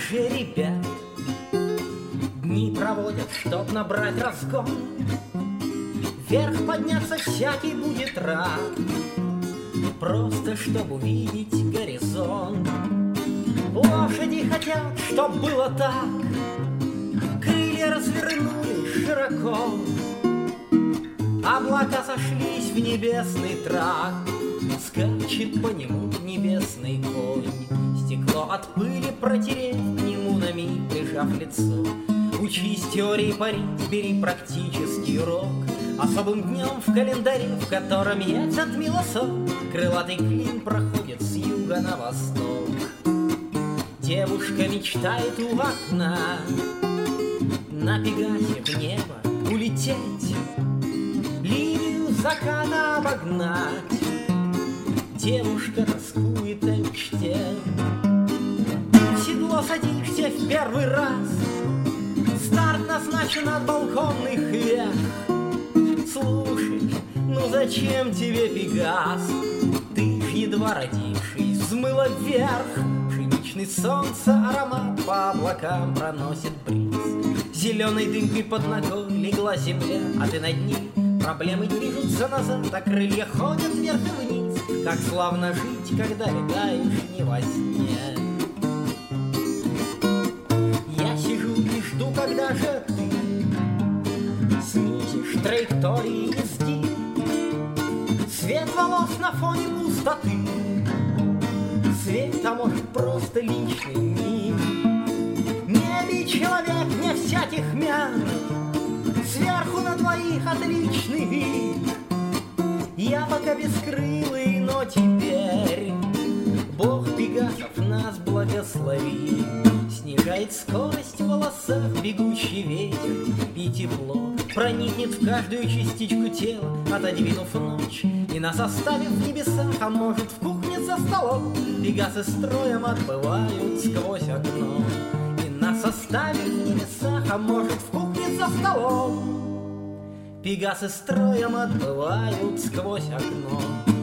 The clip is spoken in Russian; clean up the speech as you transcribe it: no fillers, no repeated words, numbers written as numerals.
же ребят дни проводят, чтоб набрать разгон. Вверх подняться всякий будет рад, просто чтоб увидеть горизонт. Лошади хотят, чтоб было так, крылья развернулись широко, облака сошлись в небесный тракт, скачет по нему небесный конь. Стекло от пыли протереть, к нему на миг прижав лицо. Учись теории парить, бери практический урок. Особым днем в календаре, в котором я затмила сон, крылатый клин проходит с юга на восток. Девушка мечтает у окна на Пегасе в небо улететь, линию заката обогнать. Девушка тоскует о мечте. В седло садишься в первый раз, старт назначен от балконных вех. Слушай, ну зачем тебе Пегас? Ты ж едва родивший взмыла вверх. Пшеничный солнце аромат по облакам проносит бриз. Зеленой дымкой под ногой легла земля, а ты над ней. Проблемы движутся назад, а крылья ходят вверх и вниз. Как славно жить, когда летаешь не во сне. Я сижу и жду, когда же ты снизишь траектории езды. Цвет волос на фоне пустоты, цвет, а может просто личный мир. Небе человек не всяких мян, сверху на двоих отличный вид. Я пока бескрылый, но теперь Бог Пегасов нас благослови. Снижает скорость в волосах бегущий ветер, и тепло проникнет в каждую частичку тела, отодвинув ночь и нас оставив в небесах. А может, в кухне за столом Пегасы строем отбывают сквозь окно, и нас оставив в небесах. А может, в кухне за столом Пегасы строем отбывают сквозь окно.